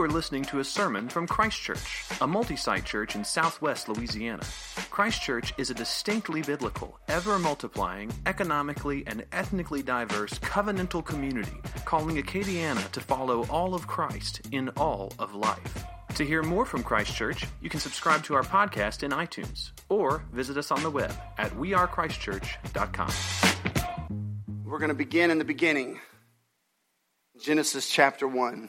are listening to a sermon from Christ Church, a multi-site church in southwest Louisiana. Christ Church is a distinctly biblical, ever-multiplying, economically and ethnically diverse covenantal community calling Acadiana to follow all of Christ in all of life. To hear more from Christ Church, you can subscribe to our podcast in iTunes or visit us on the web at wearechristchurch.com. We're going to begin in the beginning. Genesis chapter 1.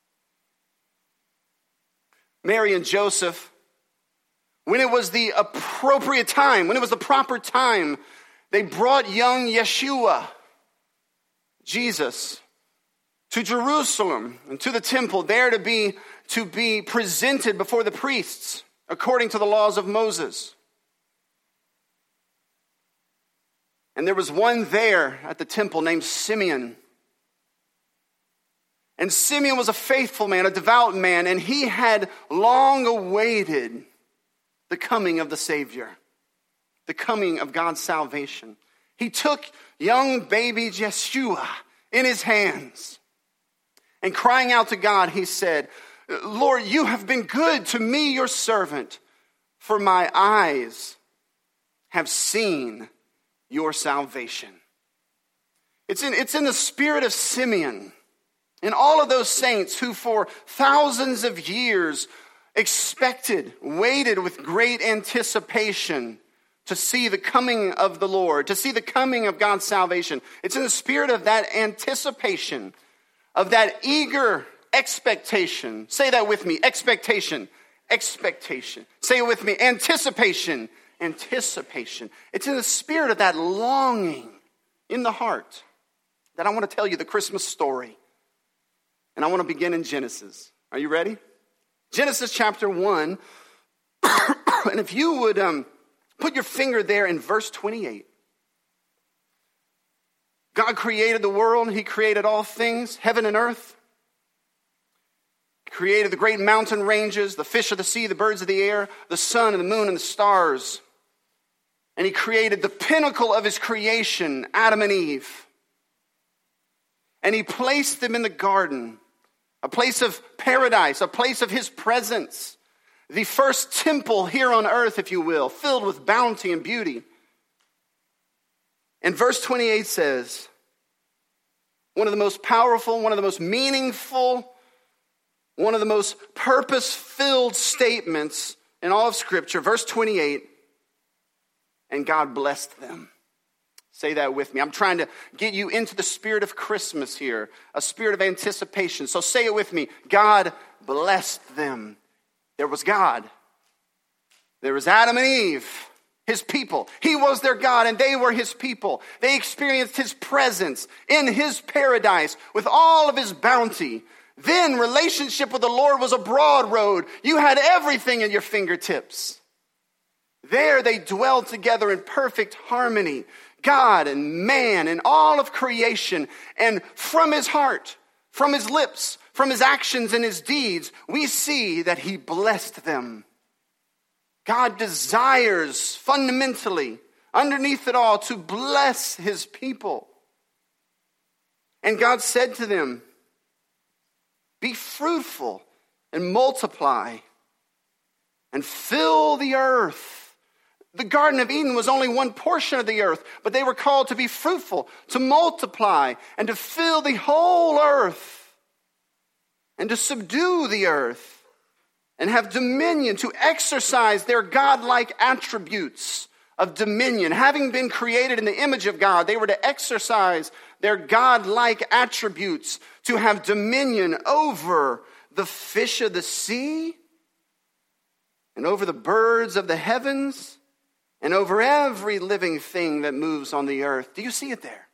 Mary and Joseph, when it was the appropriate time, when it was the proper time, they brought young Yeshua, Jesus, to Jerusalem and to the temple, there to be presented before the priests according to the laws of Moses. And there was one there at the temple named Simeon. And Simeon was a faithful man, a devout man, and he had long awaited the coming of the Savior, the coming of God's salvation. He took young baby Yeshua in his hands, and crying out to God, he said, "Lord, you have been good to me, your servant, for my eyes have seen your salvation." It's in the spirit of Simeon and all of those saints who for thousands of years waited with great anticipation to see the coming of the Lord, to see the coming of God's salvation. It's in the spirit of that anticipation, of that eager expectation. Say that with me, expectation, expectation. Say it with me, anticipation, anticipation. It's in the spirit of that longing in the heart that I want to tell you the Christmas story. And I want to begin in Genesis. Are you ready? Genesis chapter 1. And if you would put your finger there in verse 28. God created the world. He created all things, heaven and earth. He created the great mountain ranges, the fish of the sea, the birds of the air, the sun and the moon and the stars. And he created the pinnacle of his creation, Adam and Eve. And he placed them in the garden, a place of paradise, a place of his presence. The first temple here on earth, if you will, filled with bounty and beauty. And verse 28 says, one of the most powerful, one of the most meaningful, one of the most purpose-filled statements in all of Scripture. Verse 28, and God blessed them. Say that with me. I'm trying to get you into the spirit of Christmas here, a spirit of anticipation. So say it with me. God blessed them. There was God. There was Adam and Eve, his people. He was their God and they were his people. They experienced his presence in his paradise with all of his bounty. Then relationship with the Lord was a broad road. You had everything at your fingertips. There they dwelled together in perfect harmony. God and man and all of creation. And from his heart, from his lips, from his actions and his deeds, we see that he blessed them. God desires fundamentally, underneath it all, to bless his people. And God said to them, be fruitful and multiply and fill the earth. The Garden of Eden was only one portion of the earth, but they were called to be fruitful, to multiply, and to fill the whole earth, and to subdue the earth, and have dominion, to exercise their godlike attributes of dominion. Having been created in the image of God, they were to exercise their godlike attributes, to have dominion over the fish of the sea, and over the birds of the heavens, and over every living thing that moves on the earth. Do you see it there?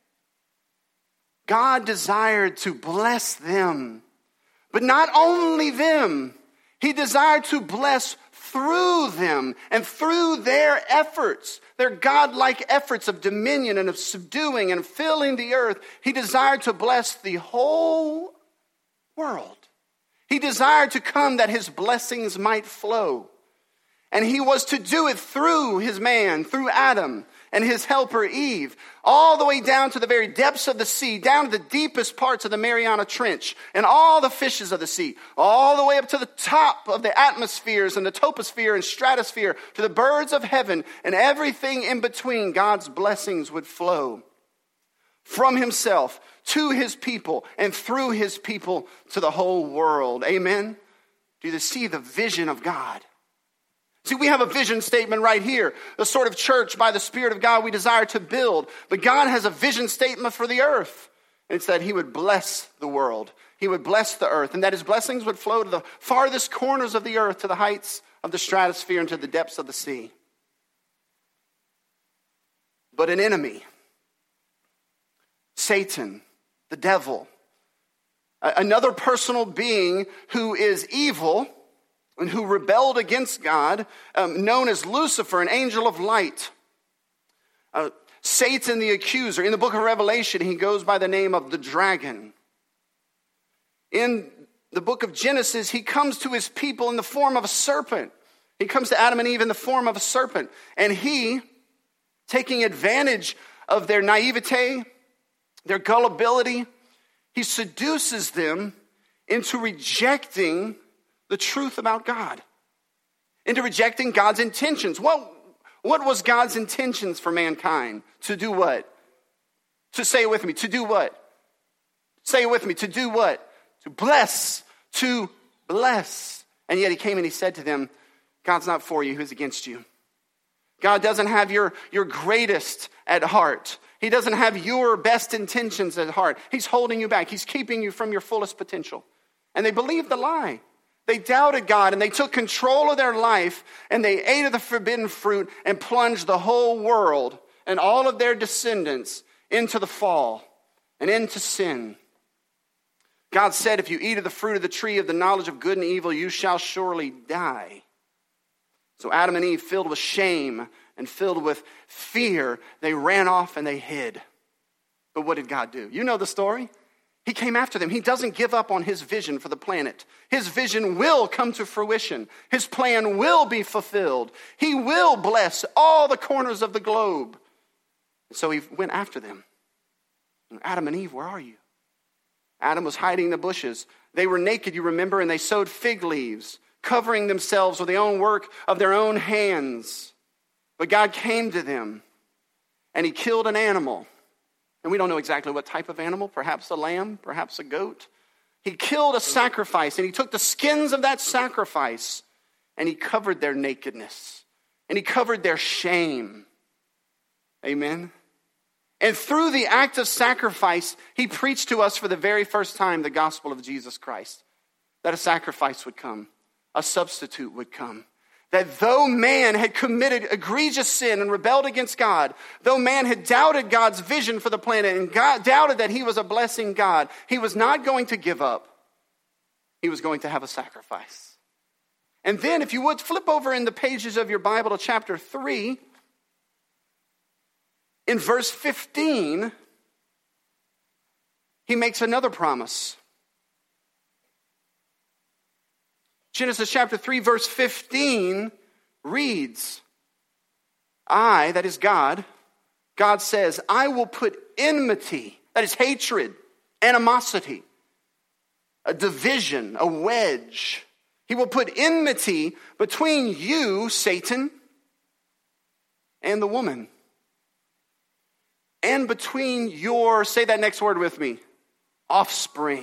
God desired to bless them. But not only them. He desired to bless through them and through their efforts, their godlike efforts of dominion and of subduing and filling the earth. He desired to bless the whole world. He desired to come that his blessings might flow. And he was to do it through his man, through Adam. and his helper Eve, all the way down to the very depths of the sea, down to the deepest parts of the Mariana Trench, and all the fishes of the sea, all the way up to the top of the atmospheres and the toposphere and stratosphere, to the birds of heaven, and everything in between, God's blessings would flow from himself to his people and through his people to the whole world. Amen? Do you see the vision of God? See, we have a vision statement right here, the sort of church by the Spirit of God we desire to build. But God has a vision statement for the earth. And it's that he would bless the world. He would bless the earth. And that his blessings would flow to the farthest corners of the earth, to the heights of the stratosphere, and to the depths of the sea. But an enemy, Satan, the devil, another personal being who is evil and who rebelled against God, known as Lucifer, an angel of light. Satan the accuser. In the book of Revelation, he goes by the name of the dragon. In the book of Genesis, he comes to his people in the form of a serpent. He comes to Adam and Eve in the form of a serpent. And he, taking advantage of their naivete, their gullibility, he seduces them into rejecting the truth about God, into rejecting God's intentions. What was God's intentions for mankind? To do what? To say it with me. To do what? Say it with me. To do what? To bless. To bless. And yet he came and he said to them, God's not for you, who's against you. God doesn't have your greatest at heart. He doesn't have your best intentions at heart. He's holding you back. He's keeping you from your fullest potential. And they believed the lie. They doubted God and they took control of their life and they ate of the forbidden fruit and plunged the whole world and all of their descendants into the fall and into sin. God said, if you eat of the fruit of the tree of the knowledge of good and evil, you shall surely die. So Adam and Eve, filled with shame and filled with fear, they ran off and they hid. But what did God do? You know the story. He came after them. He doesn't give up on his vision for the planet. His vision will come to fruition. His plan will be fulfilled. He will bless all the corners of the globe. And so he went after them. Adam and Eve, where are you? Adam was hiding in the bushes. They were naked, you remember, and they sewed fig leaves, covering themselves with the own work of their own hands. But God came to them, and he killed an animal. And we don't know exactly what type of animal, perhaps a lamb, perhaps a goat. He killed a sacrifice, and he took the skins of that sacrifice, and he covered their nakedness, and he covered their shame. Amen? And through the act of sacrifice, he preached to us for the very first time the gospel of Jesus Christ. That a sacrifice would come, a substitute would come. That though man had committed egregious sin and rebelled against God, though man had doubted God's vision for the planet and God doubted that he was a blessing God, he was not going to give up. He was going to have a sacrifice. And then if you would flip over in the pages of your Bible to chapter 3, in verse 15, he makes another promise. Genesis chapter 3, verse 15 reads, I, that is God, God says, I will put enmity, that is hatred, animosity, a division, a wedge. He will put enmity between you, Satan, and the woman. And between your, say that next word with me, offspring,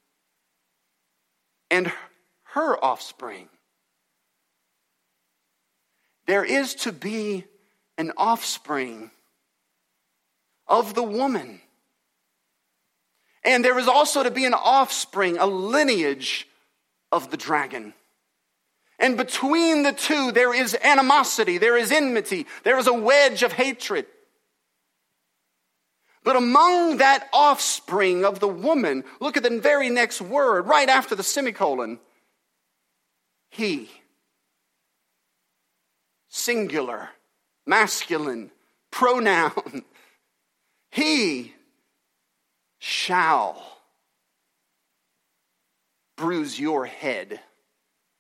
and her offspring. There is to be an offspring of the woman. And there is also to be an offspring, a lineage of the dragon. And between the two, there is animosity, there is enmity, there is a wedge of hatred. But among that offspring of the woman, look at the very next word, right after the semicolon. He, singular, masculine, pronoun. He shall bruise your head,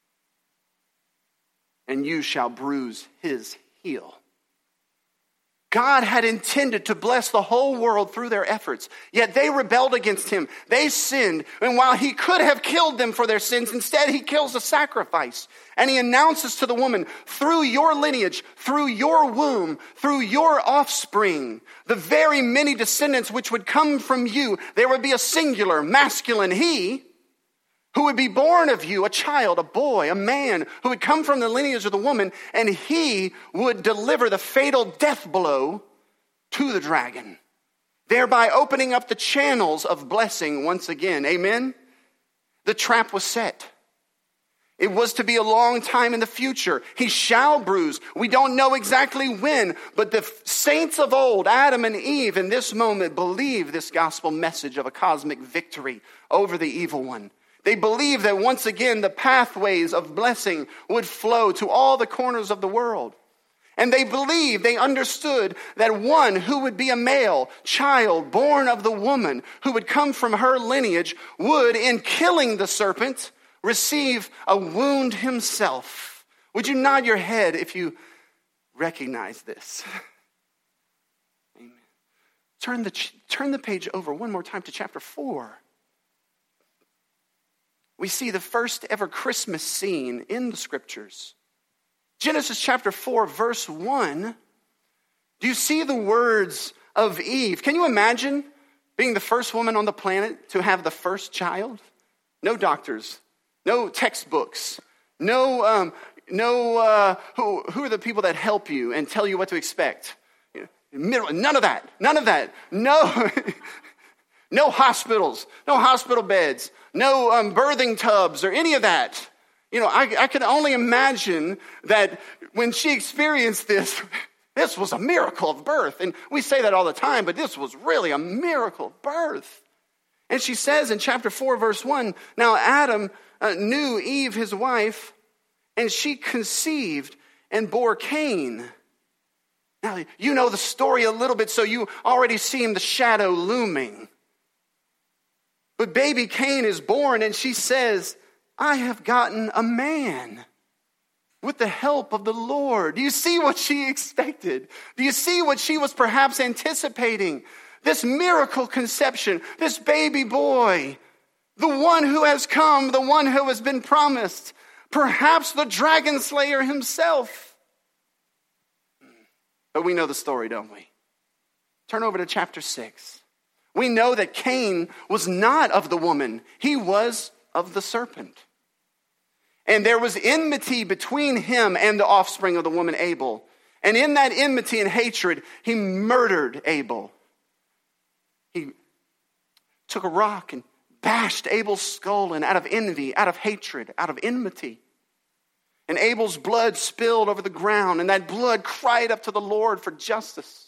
and you shall bruise his heel. God had intended to bless the whole world through their efforts, yet they rebelled against him. They sinned, and while he could have killed them for their sins, instead he kills a sacrifice. And he announces to the woman, through your lineage, through your womb, through your offspring, the very many descendants which would come from you, there would be a singular, masculine he, who would be born of you, a child, a boy, a man, who would come from the lineage of the woman, and he would deliver the fatal death blow to the dragon, thereby opening up the channels of blessing once again. Amen? The trap was set. It was to be a long time in the future. He shall bruise. We don't know exactly when, but the saints of old, Adam and Eve, in this moment believe this gospel message of a cosmic victory over the evil one. They believed that once again the pathways of blessing would flow to all the corners of the world. And they believed, they understood that one who would be a male child born of the woman, who would come from her lineage, would, in killing the serpent, receive a wound himself. Would you nod your head if you recognize this? Amen. Turn the page over one more time to chapter 4. We see the first ever Christmas scene in the scriptures. Genesis chapter 4, verse 1. Do you see the words of Eve? Can you imagine being the first woman on the planet to have the first child? No doctors, no textbooks, who are the people that help you and tell you what to expect? None of that. No hospitals, no hospital beds, no birthing tubs or any of that. I can only imagine that when she experienced this was a miracle of birth. And we say that all the time, but this was really a miracle of birth. And she says in chapter 4, verse 1, now Adam knew Eve, his wife, and she conceived and bore Cain. Now, you know the story a little bit, so you already see the shadow looming. But baby Cain is born, and she says, I have gotten a man with the help of the Lord. Do you see what she expected? Do you see what she was perhaps anticipating? This miracle conception, this baby boy, the one who has come, the one who has been promised, perhaps the dragon slayer himself. But we know the story, don't we? Turn over to chapter 6. We know that Cain was not of the woman. He was of the serpent. And there was enmity between him and the offspring of the woman Abel. And in that enmity and hatred, he murdered Abel. He took a rock and bashed Abel's skull in out of envy, out of hatred, out of enmity. And Abel's blood spilled over the ground, and that blood cried up to the Lord for justice.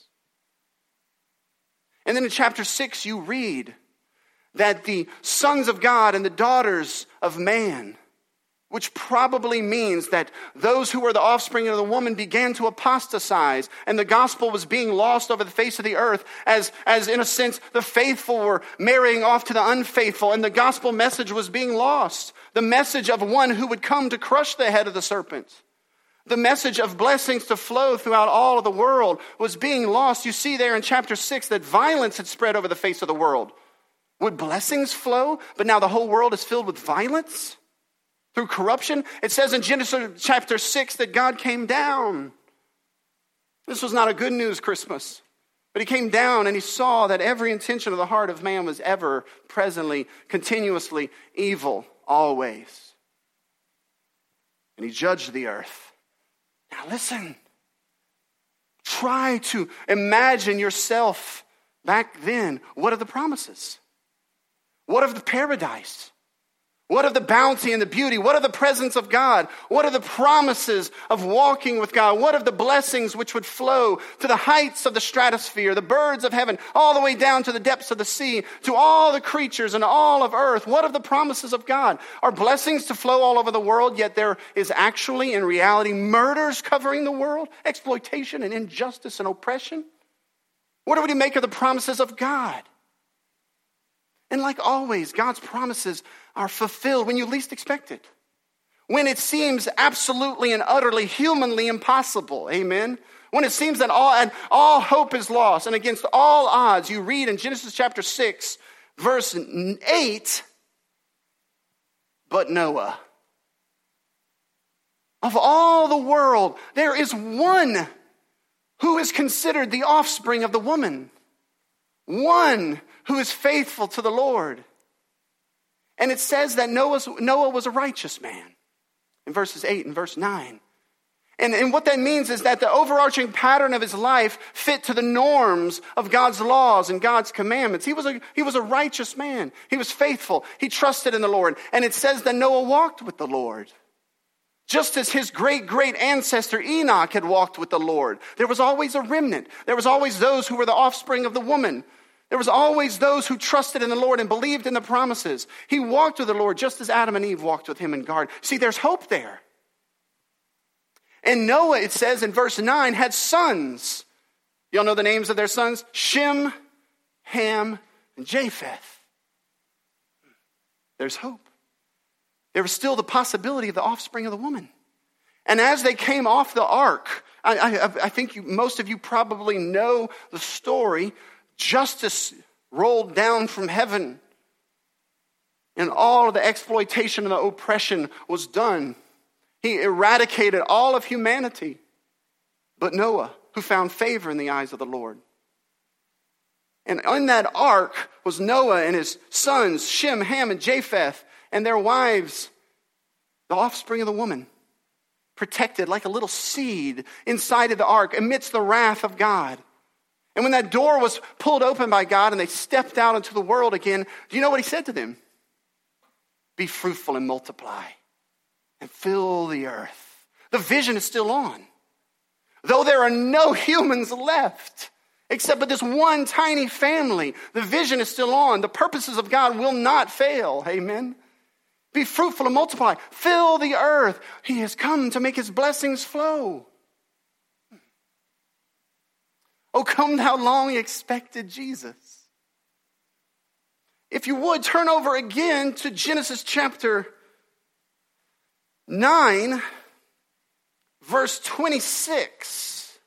And then in chapter 6, you read that the sons of God and the daughters of man, which probably means that those who were the offspring of the woman began to apostatize, and the gospel was being lost over the face of the earth as in a sense, the faithful were marrying off to the unfaithful, and the gospel message was being lost. The message of one who would come to crush the head of the serpent. The message of blessings to flow throughout all of the world was being lost. You see there in chapter 6 that violence had spread over the face of the world. Would blessings flow, but now the whole world is filled with violence? Through corruption? It says in Genesis chapter 6 that God came down. This was not a good news Christmas. But he came down and he saw that every intention of the heart of man was ever, presently, continuously evil, always. And he judged the earth. Now listen. Try to imagine yourself back then. What are the promises? What of the paradise? What of the bounty and the beauty? What of the presence of God? What are the promises of walking with God? What of the blessings which would flow to the heights of the stratosphere, the birds of heaven, all the way down to the depths of the sea, to all the creatures and all of earth? What of the promises of God? Are blessings to flow all over the world, yet there is actually, in reality, murders covering the world, exploitation and injustice and oppression? What do we make of the promises of God? And like always, God's promises are fulfilled when you least expect it. When it seems absolutely and utterly humanly impossible. Amen. When it seems that all hope is lost, and against all odds, you read in Genesis chapter 6, verse 8, but Noah. Of all the world, there is one who is considered the offspring of the woman. One who is faithful to the Lord. And it says that Noah was a righteous man in verses 8 and verse 9. And what that means is that the overarching pattern of his life fit to the norms of God's laws and God's commandments. He was a righteous man. He was faithful. He trusted in the Lord. And it says that Noah walked with the Lord. Just as his great ancestor Enoch had walked with the Lord. There was always a remnant. There was always those who were the offspring of the woman. There was always those who trusted in the Lord and believed in the promises. He walked with the Lord just as Adam and Eve walked with him in garden. See, there's hope there. And Noah, it says in verse 9, had sons. Y'all know the names of their sons? Shem, Ham, and Japheth. There's hope. There was still the possibility of the offspring of the woman. And as they came off the ark, I think most of you probably know the story. Justice rolled down from heaven. And all of the exploitation and the oppression was done. He eradicated all of humanity. But Noah, who found favor in the eyes of the Lord. And in that ark was Noah and his sons, Shem, Ham, and Japheth, and their wives, the offspring of the woman, protected like a little seed inside of the ark amidst the wrath of God. And when that door was pulled open by God and they stepped out into the world again, do you know what he said to them? Be fruitful and multiply and fill the earth. The vision is still on. Though there are no humans left, except for this one tiny family, the vision is still on. The purposes of God will not fail. Amen. Be fruitful and multiply. Fill the earth. He has come to make his blessings flow. Oh, come thou long expected Jesus. If you would, turn over again to Genesis chapter 9, verse 26.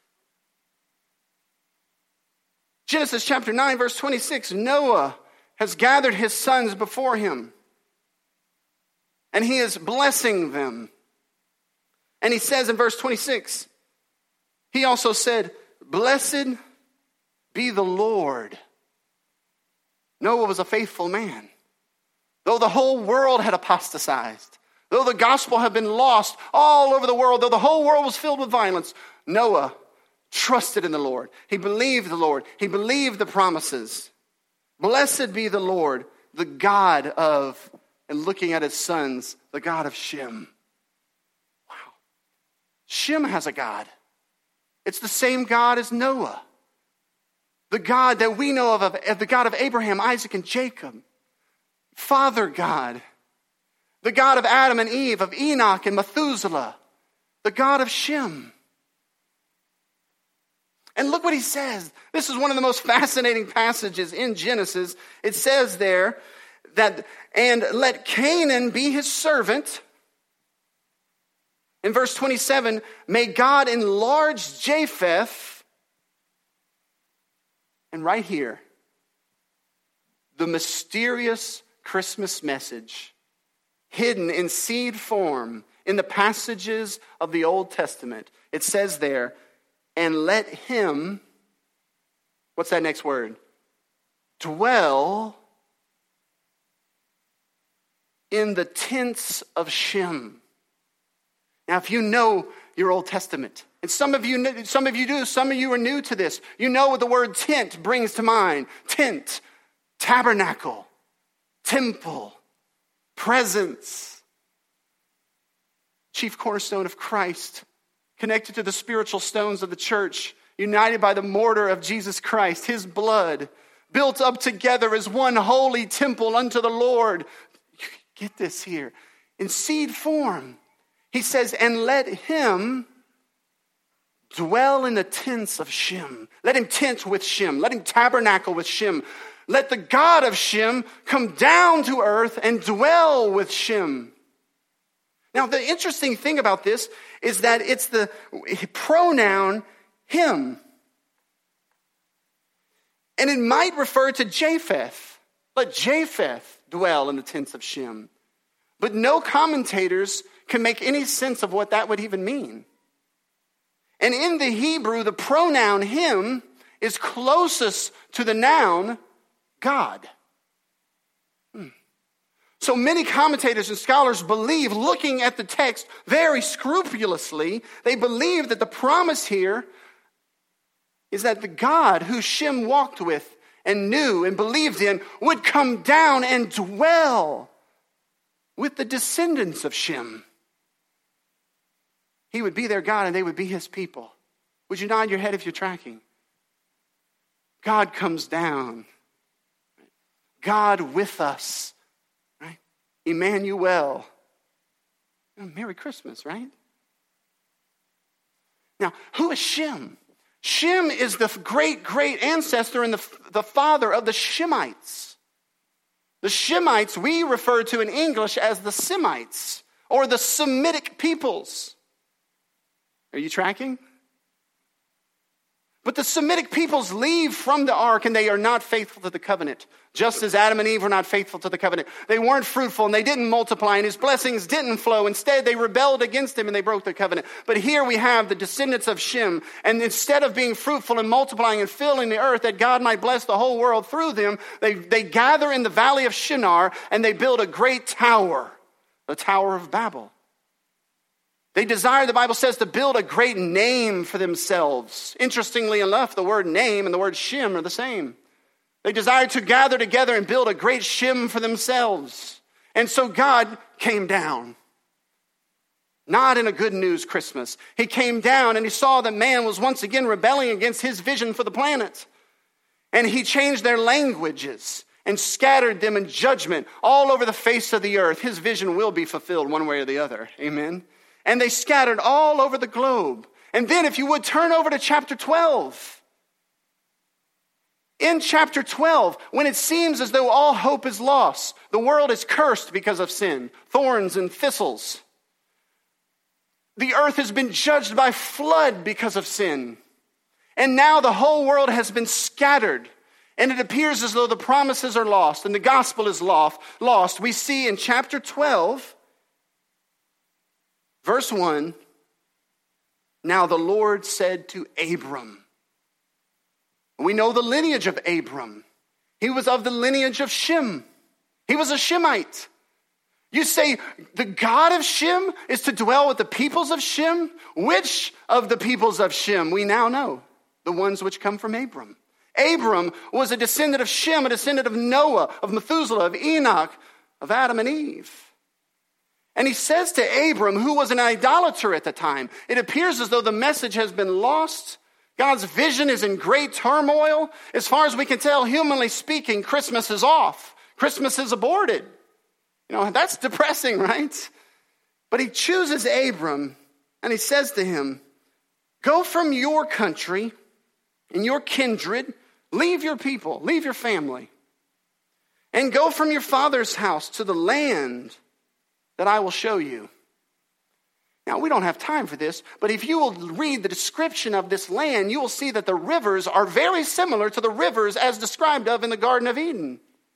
Genesis chapter 9, verse 26. Noah has gathered his sons before him. And he is blessing them. And he says in verse 26, he also said, blessed be the Lord. Noah was a faithful man. Though the whole world had apostatized, though the gospel had been lost all over the world, though the whole world was filled with violence, Noah trusted in the Lord. He believed the Lord. He believed the promises. Blessed be the Lord, the God of, and looking at his sons, the God of Shem. Wow. Shem has a God. It's the same God as Noah. The God that we know of the God of Abraham, Isaac, and Jacob. Father God. The God of Adam and Eve, of Enoch and Methuselah. The God of Shem. And look what he says. This is one of the most fascinating passages in Genesis. It says there that, and let Canaan be his servant. In verse 27, may God enlarge Japheth. And right here, the mysterious Christmas message hidden in seed form in the passages of the Old Testament. It says there, and let him, what's that next word? Dwell in the tents of Shem. Now, if you know your Old Testament, and some of you do, some of you are new to this, you know what the word tent brings to mind. Tent, tabernacle, temple, presence. Chief cornerstone of Christ, connected to the spiritual stones of the church, united by the mortar of Jesus Christ, his blood, built up together as one holy temple unto the Lord. Get this here. In seed form, he says, and let him dwell in the tents of Shem. Let him tent with Shem. Let him tabernacle with Shem. Let the God of Shem come down to earth and dwell with Shem. Now, the interesting thing about this is that it's the pronoun him. And it might refer to Japheth. Let Japheth dwell in the tents of Shem. But no commentators can make any sense of what that would even mean. And in the Hebrew, the pronoun him is closest to the noun God. So many commentators and scholars believe, looking at the text very scrupulously, they believe that the promise here is that the God who Shem walked with and knew and believed in would come down and dwell with the descendants of Shem. He would be their God and they would be his people. Would you nod your head if you're tracking? God comes down. God with us. Right? Emmanuel. Merry Christmas, right? Now, who is Shem? Shem is the great ancestor and the father of the Shemites. The Shemites we refer to in English as the Semites or the Semitic peoples. Are you tracking? But the Semitic peoples leave from the ark and they are not faithful to the covenant. Just as Adam and Eve were not faithful to the covenant. They weren't fruitful and they didn't multiply and his blessings didn't flow. Instead, they rebelled against him and they broke the covenant. But here we have the descendants of Shem. And instead of being fruitful and multiplying and filling the earth that God might bless the whole world through them, they gather in the valley of Shinar and they build a great tower. The Tower of Babel. They desire, the Bible says, to build a great name for themselves. Interestingly enough, the word name and the word Shem are the same. They desire to gather together and build a great Shem for themselves. And so God came down. Not in a good news Christmas. He came down and he saw that man was once again rebelling against his vision for the planet. And he changed their languages and scattered them in judgment all over the face of the earth. His vision will be fulfilled one way or the other. Amen. And they scattered all over the globe. And then if you would turn over to chapter 12. In chapter 12, when it seems as though all hope is lost, the world is cursed because of sin, thorns and thistles. The earth has been judged by flood because of sin. And now the whole world has been scattered. And it appears as though the promises are lost and the gospel is lost. We see in chapter 12, verse 1, now the Lord said to Abram. We know the lineage of Abram. He was of the lineage of Shem. He was a Shemite. You say the God of Shem is to dwell with the peoples of Shem? Which of the peoples of Shem? We now know. The ones which come from Abram. Abram was a descendant of Shem, a descendant of Noah, of Methuselah, of Enoch, of Adam and Eve. And he says to Abram, who was an idolater at the time, it appears as though the message has been lost. God's vision is in great turmoil. As far as we can tell, humanly speaking, Christmas is off. Christmas is aborted. You know, that's depressing, right? But he chooses Abram and he says to him, go from your country and your kindred, leave your people, leave your family, and go from your father's house to the land that I will show you. Now, we don't have time for this, but if you will read the description of this land, you will see that the rivers are very similar to the rivers as described of in the Garden of Eden.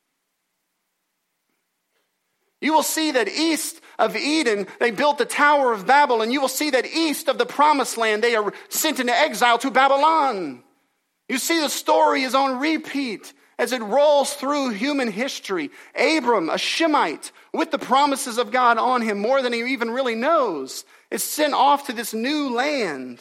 You will see that east of Eden, they built the Tower of Babel, and you will see that east of the Promised Land, they are sent into exile to Babylon. You see the story is on repeat as it rolls through human history. Abram, a Shemite, with the promises of God on him, more than he even really knows, is sent off to this new land.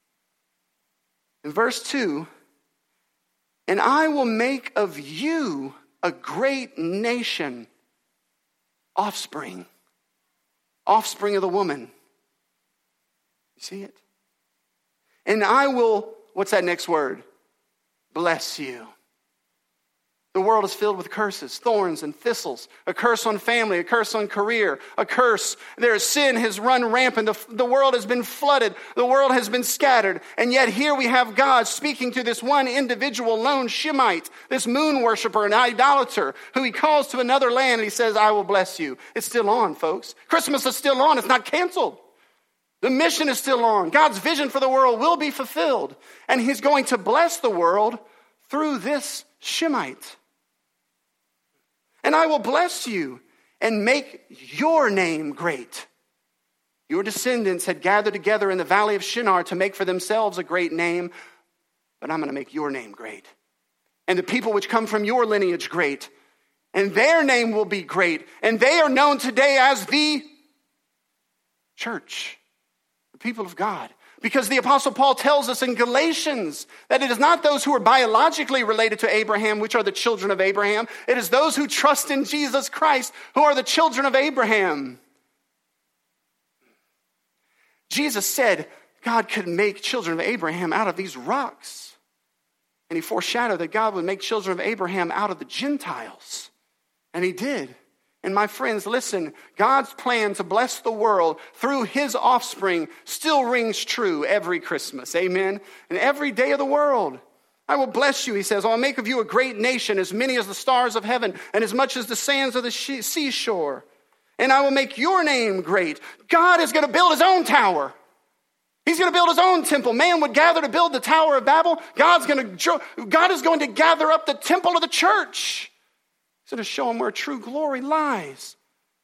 In verse 2, and I will make of you a great nation, offspring of the woman. You see it? And I will, what's that next word? Bless you. The world is filled with curses, thorns and thistles, a curse on family, a curse on career, a curse. Sin has run rampant. The world has been flooded. The world has been scattered. And yet here we have God speaking to this one individual lone Shemite, this moon worshiper, an idolater, who he calls to another land and he says, I will bless you. It's still on, folks. Christmas is still on. It's not canceled. The mission is still on. God's vision for the world will be fulfilled. And he's going to bless the world through this Shemite. And I will bless you and make your name great. Your descendants had gathered together in the valley of Shinar to make for themselves a great name, but I'm going to make your name great. And the people which come from your lineage great, and their name will be great. And they are known today as the church, the people of God. Because the Apostle Paul tells us in Galatians that it is not those who are biologically related to Abraham, which are the children of Abraham. It is those who trust in Jesus Christ who are the children of Abraham. Jesus said God could make children of Abraham out of these rocks. And he foreshadowed that God would make children of Abraham out of the Gentiles. And he did. And my friends, listen, God's plan to bless the world through his offspring still rings true every Christmas. Amen. And every day of the world. I will bless you, he says. I'll make of you a great nation, as many as the stars of heaven, and as much as the sands of the seashore. And I will make your name great. God is going to build his own tower. He's going to build his own temple. Man would gather to build the Tower of Babel. God is going to gather up the temple of the church. He's going to show him where true glory lies.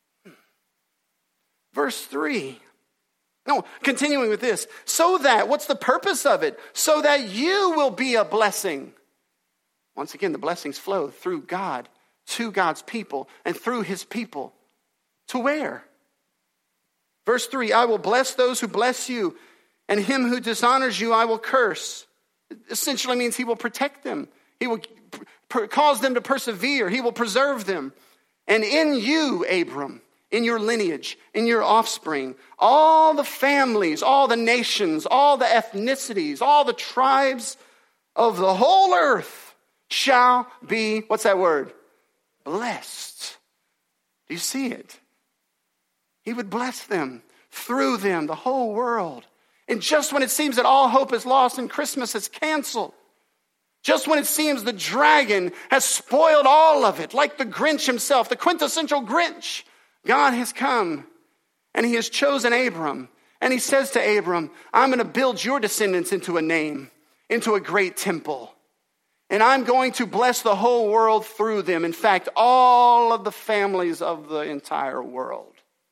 Verse 3. No, continuing with this. So that, what's the purpose of it? So that you will be a blessing. Once again, the blessings flow through God, to God's people, and through his people. To where? Verse 3, I will bless those who bless you, and him who dishonors you I will curse. It essentially means he will protect them. He will cause them to persevere. He will preserve them. And in you, Abram, in your lineage, in your offspring, all the families, all the nations, all the ethnicities, all the tribes of the whole earth shall be, what's that word? Blessed. Do you see it? He would bless them, through them, the whole world. And just when it seems that all hope is lost and Christmas is canceled, just when it seems the dragon has spoiled all of it, like the Grinch himself, the quintessential Grinch, God has come and he has chosen Abram. And he says to Abram, I'm going to build your descendants into a name, into a great temple. And I'm going to bless the whole world through them. In fact, all of the families of the entire world.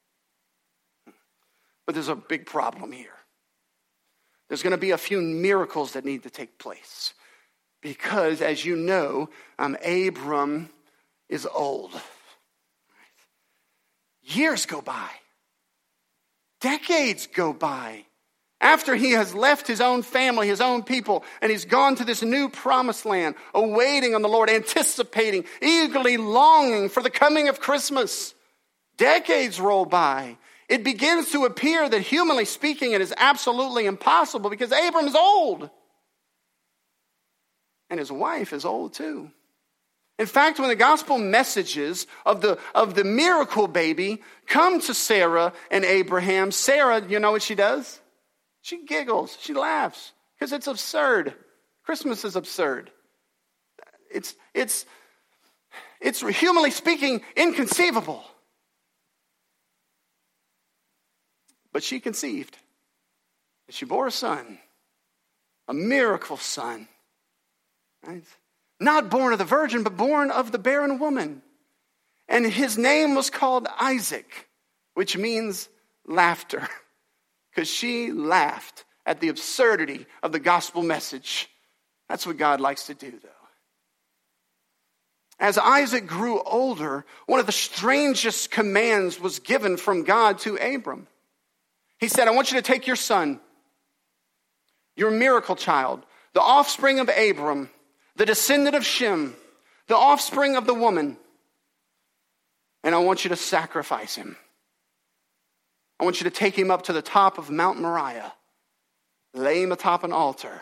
But there's a big problem here. There's going to be a few miracles that need to take place. Because, as you know, Abram is old. Years go by. Decades go by. After he has left his own family, his own people, and he's gone to this new promised land, awaiting on the Lord, anticipating, eagerly longing for the coming of Christmas. Decades roll by. It begins to appear that, humanly speaking, it is absolutely impossible because Abram is old. And his wife is old too. In fact, when the gospel messages of the miracle baby come to Sarah and Abraham, Sarah, you know what she does? She giggles, she laughs, because it's absurd. Christmas is absurd. It's humanly speaking inconceivable. But she conceived. She bore a son, a miracle son. Right? Not born of the virgin, but born of the barren woman. And his name was called Isaac, which means laughter. Because she laughed at the absurdity of the gospel message. That's what God likes to do, though. As Isaac grew older, one of the strangest commands was given from God to Abram. He said, I want you to take your son, your miracle child, the offspring of Abram, the descendant of Shem, the offspring of the woman, and I want you to sacrifice him. I want you to take him up to the top of Mount Moriah, lay him atop an altar,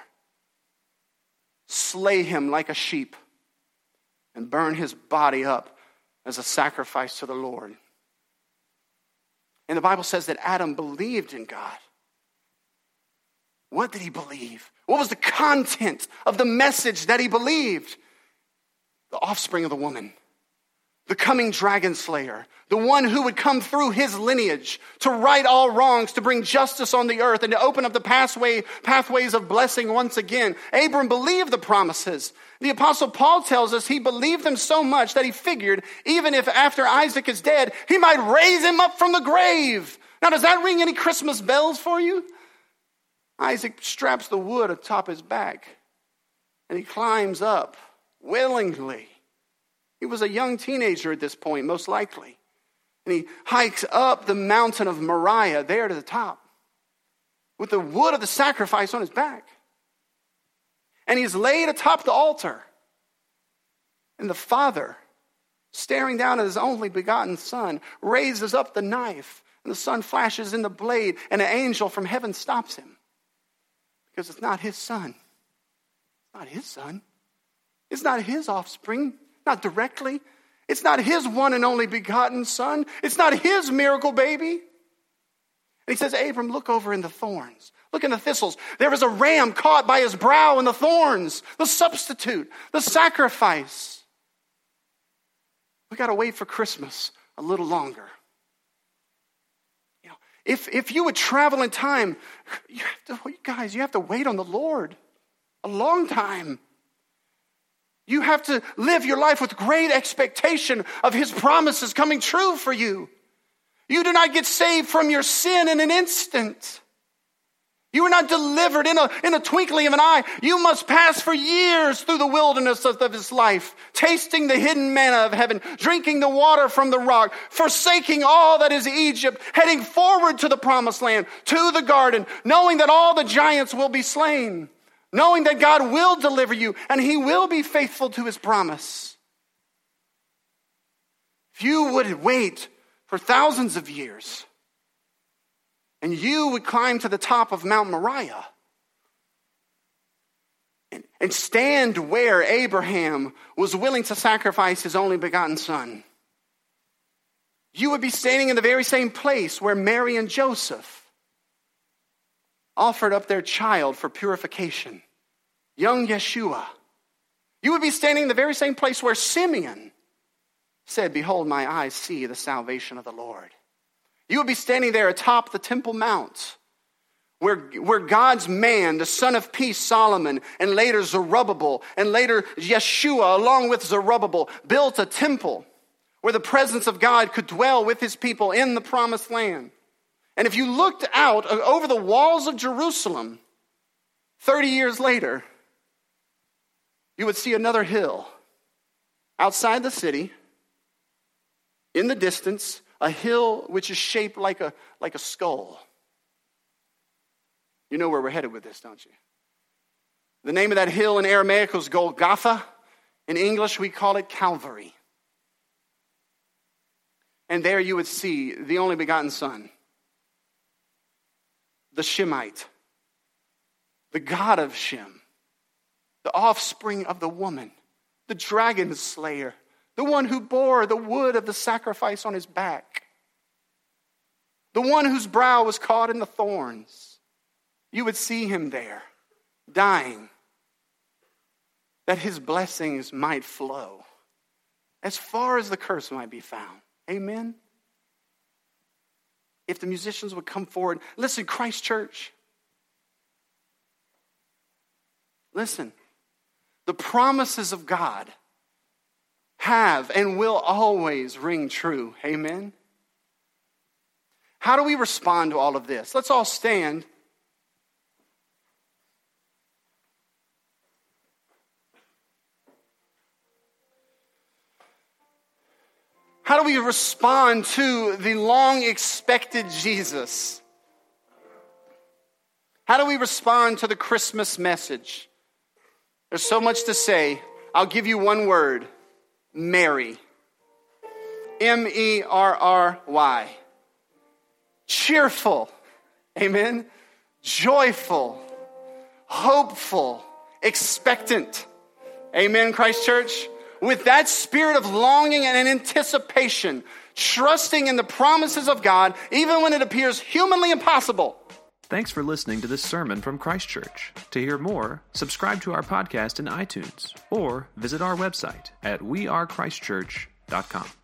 slay him like a sheep, and burn his body up as a sacrifice to the Lord. And the Bible says that Adam believed in God. What did he believe? What was the content of the message that he believed? The offspring of the woman, the coming dragon slayer, the one who would come through his lineage to right all wrongs, to bring justice on the earth, and to open up the pathways of blessing once again. Abram believed the promises. The Apostle Paul tells us he believed them so much that he figured even if after Isaac is dead, he might raise him up from the grave. Now, does that ring any Christmas bells for you? Isaac straps the wood atop his back, and he climbs up willingly. He was a young teenager at this point, most likely. And he hikes up the mountain of Moriah, there to the top, with the wood of the sacrifice on his back. And he's laid atop the altar. And the father, staring down at his only begotten son, raises up the knife. And the son flashes in the blade, and an angel from heaven stops him. Because it's not his son. It's not his son. It's not his offspring. Not directly. It's not his one and only begotten son. It's not his miracle baby. And he says, Abram, look over in the thorns. Look in the thistles. There is a ram caught by his brow in the thorns. The substitute. The sacrifice. We got to wait for Christmas a little longer. You know, if you would travel in time, you have to wait on the Lord a long time. You have to live your life with great expectation of his promises coming true for you. You do not get saved from your sin in an instant. You are not delivered in a twinkling of an eye. You must pass for years through the wilderness of this life, tasting the hidden manna of heaven, drinking the water from the rock, forsaking all that is Egypt, heading forward to the promised land, to the garden, knowing that all the giants will be slain. Knowing that God will deliver you and he will be faithful to his promise. If you would wait for thousands of years and you would climb to the top of Mount Moriah and stand where Abraham was willing to sacrifice his only begotten son, you would be standing in the very same place where Mary and Joseph offered up their child for purification, young Yeshua. You would be standing in the very same place where Simeon said, behold, my eyes see the salvation of the Lord. You would be standing there atop the Temple Mount, where God's man, the son of peace, Solomon, and later Zerubbabel, and later Yeshua, along with Zerubbabel, built a temple where the presence of God could dwell with his people in the promised land. And if you looked out over the walls of Jerusalem 30 years later, you would see another hill outside the city, in the distance, a hill which is shaped like a skull. You know where we're headed with this, don't you? The name of that hill in Aramaic was Golgotha. In English, we call it Calvary. And there you would see the only begotten son, the Shemite, the God of Shem, the offspring of the woman, the dragon slayer, the one who bore the wood of the sacrifice on his back, the one whose brow was caught in the thorns. You would see him there, dying, that his blessings might flow as far as the curse might be found. Amen? If the musicians would come forward. Listen, Christ Church. Listen. The promises of God have and will always ring true. Amen? How do we respond to all of this? Let's all stand. How do we respond to the long-expected Jesus? How do we respond to the Christmas message? There's so much to say. I'll give you one word. Merry. M-E-R-R-Y. Cheerful. Amen. Joyful. Hopeful. Expectant. Amen, Christ Church. With that spirit of longing and anticipation, trusting in the promises of God, even when it appears humanly impossible. Thanks for listening to this sermon from Christ Church. To hear more, subscribe to our podcast in iTunes or visit our website at wearechristchurch.com.